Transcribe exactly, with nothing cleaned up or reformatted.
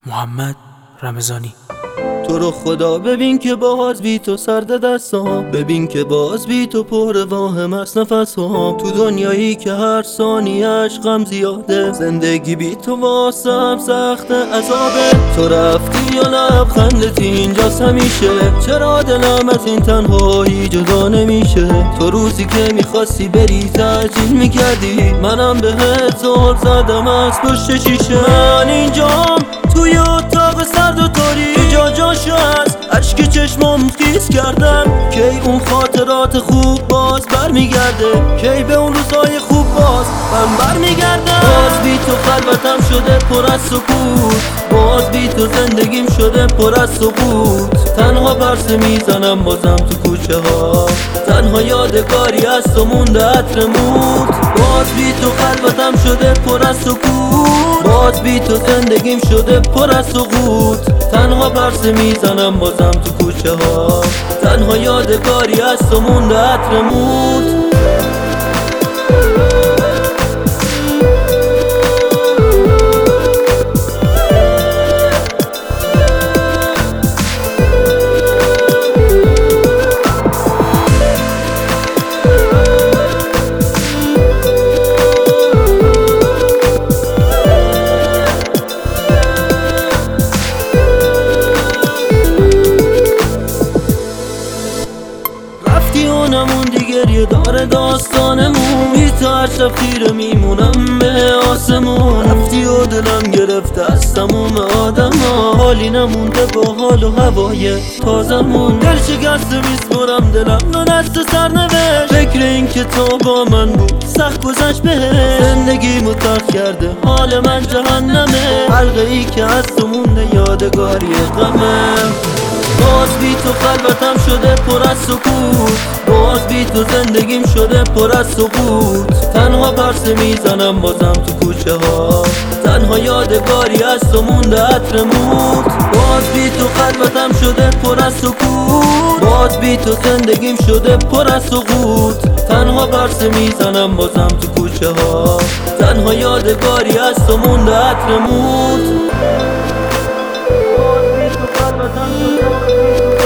محمد رمضانی. تو رو خدا ببین که باز بی تو سرد دستام، ببین که باز بی تو پر واهم است نفسام. تو دنیایی که هر ثانیه‌اش غم زیاده، زندگی بی تو واسم سخت عذابه. تو رفتی یا لبخندت اینجاست همیشه، چرا دلم از این تنهایی جدا نمیشه؟ تو روزی که میخواستی بری تعجیل میکردی، منم بهت زل زدم از پشت شیشه. من اینجام توی اتاق سرد و تاریک، جا جاشو از عشق چشمام خیس کردم. کی اون خاطرات خوب باز برمیگرده؟ کی به اون روزای خوب باز من برمیگردم؟ باز بی تو خلوتم شده پر از سکوت، باز بی تو زندگیم شده پر از سقوط. تنها برسه میزنم بازم تو کوچه ها، تنها یادگاری از تو مونده عطر موت. باز بی تو خلوتم شده پر از سکوت، باز بی تو زندگیم شده پر از سقوط. تنها برسه میزنم بازم تو کوچه ها، تنها یادگاری از تو مونده عطر موت. نموندی گریه داره داستانمون، بی تو هر شب خیره میمونم به آسمون. رفتی و دلم گرفته از تموم آدم ها، حالی نمونده با حال و هوای تازمون. دل شکسته میسپرم دلم رو دست سرنوشت، فکر این که تو با من بود سخت گذشت بهش. زندگی متخ کرده حال من جهنمه، حلقه ای که از تو مونده یادگاری غمه. باز بی تو خلوتم شده پر از سکوت، باز بی تو زندگیم شده پر از سقوط. تنها پرسه میزنم بازم تو کوچه ها، تنها یادگاری از تو مونده عطر موت. باز بی تو خلوتم شده پر از سکوت، باز بی تو زندگیم شده پر از سقوط. تنها پرسه میزنم بازم تو کوچه ها، تنها یادگاری از تو مونده عطر موت. باز بی تو خلوتم شده